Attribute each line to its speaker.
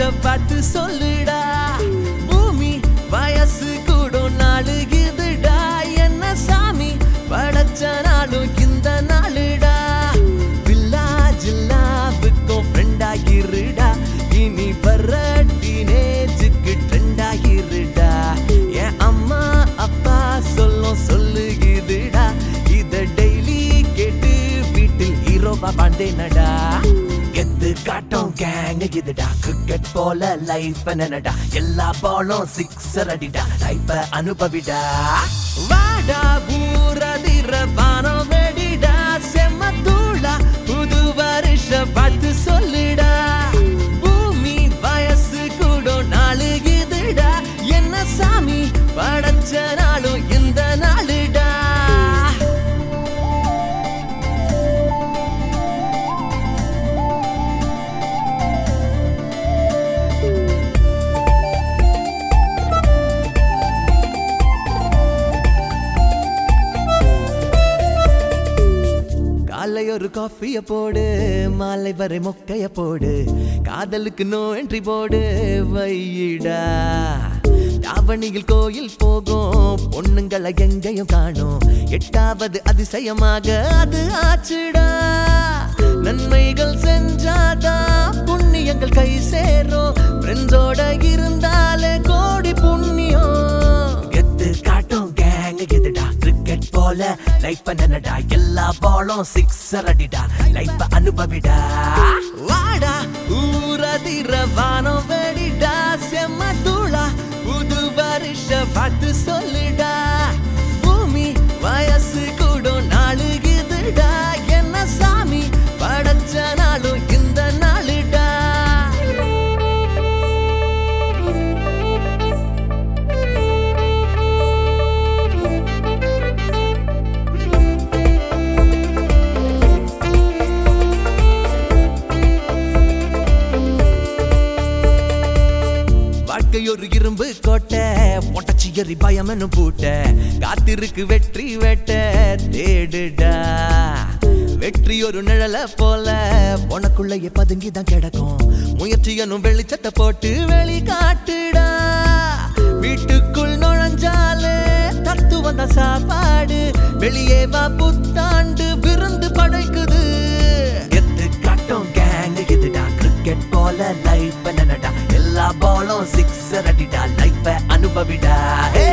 Speaker 1: பார்த்து சொல்லுடா பூமி வயசு கூட நாளுகுதுடா என்ன சாமி படைச்ச நாளும் இந்த நாளுடா வில்லாஜில்லாவுக்கும் ஃப்ரெண்டாகிருடா இனி வர்ற டீனேஜுக்கு ட்ரெண்டாகிருடா என் அம்மா அப்பா சொல்லுகுதுடா இத டெய்லி கேட்டு வீட்டில் ஹீரோவா வாழ்ந்தேனடா எத்து காட்டும் கேங் இதுடா கிரிக்கெட் போல லைஃப் என்னடா எல்லா பாலும் சிக்ஸர் அடிடா லைஃப் அனுபவிடா வாடா ஊரதிர வானம் வெடிடா செம்ம தூளா புது வருஷ பார்த்து சொல்லுடா பூமி வயசு கூட நாளுகுதுடா என்ன சாமி படைச்ச நாளும் இந்த நாளுடா காலை ஒரு காஃபிய போடு மாலை வரை மொக்கைய போடு காதலுக்கு நோ என்ட்ரி போடு வையிடா தாவணியில் கோயில் போகும் பொண்ணுங்களை எங்கேயும் காணும் எட்டாவது அதிசயமாக அது ஆச்சுடா நன்மைகள் செஞ்சாதான் புண்ணியங்கள் கை சேரும் ஃப்ரெண்ட்ஸோட இருந்தாலே கோடி புண்ணியம் எத்து காட்டும் கேங் இதுடா கிரிக்கெட் போல லைஃப் என்னடா எல்லா பாலும் சிக்ஸர் அடிடா லைஃப் அனுபவிடா வாடா ஊரதிர வானம் வெடிடா செம்ம தூளா புது வருஷ பார்த்து சொல்லுடா பூமி வயசு கூட நாளுகுதுடா என்ன சாமி படைச்ச நாளும் இந்த நாளுடா ஒரு இரும்பு கோட்டை பொட்டச்சி எறி பயமனு பூட்ட காத்திருக்கு வெற்றி வேட்ட தேடுடா வெற்றி ஒரு நிழல போல உனக்குள்ளேயே பதுங்கிதான் கிடக்கும் முயற்சியனும் வெளிச்சத்தை போட்டு வெளி காட்டுடா வீட்டுக்குள் நுழைஞ்சாலே தத்து வந்த சாப்பாடு வெளியே வா புத்தாண்டு விருந்து படைக்குது எத்து காட்டும் கேங் இதுடா கிரிக்கெட் போல லைஃப் என்னடா எல்லா பாலும் சிக்ஸர் அடிடா லைஃப் அனுபவிடா